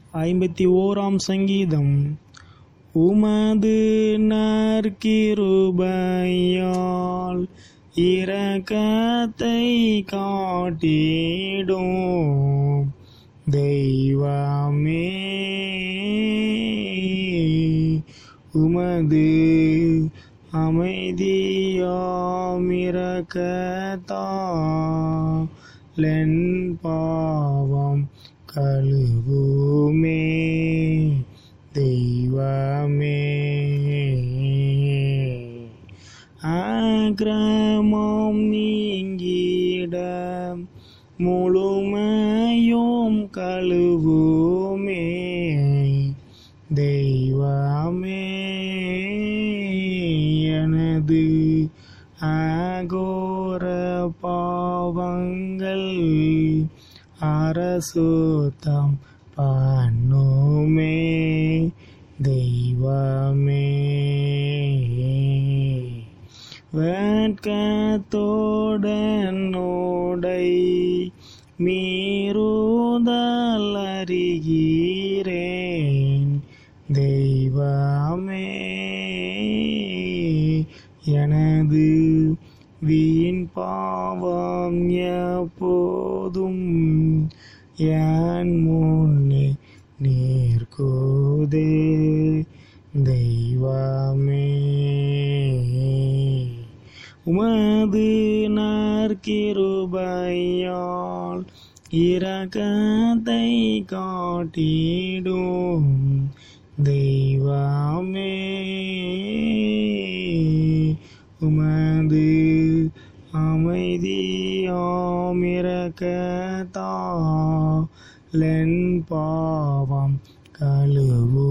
51 சங்கீதம். உமது நற்கிருபையால் இரக்கத்தை காட்டிடும் தெய்வமே, உமது அமைதியாமிரக்கத்தாலென் பாவம் கழுவுமே தெய்வமே. அக்கிரமம் நீங்கிட முழுமையும் கழுவுமே தெய்வமே. எனது அகோர பாவங்கள் அரசுத்தம் பண்ணுமே தெய்வமே. வெட்கத்தோடன் நோடை மீறுதல் அறிகிறேன் தெய்வமே. எனது வீண் பாவம் எப்போதும் என் முன்னே நிற்குதே தெய்வமே. உமது நற்கிருபையால் இரக்கத்தை காட்டிடும் தெய்வமே, உமது அமைதியாமிரக்கத்தாலென் பாவம் கழுவுமே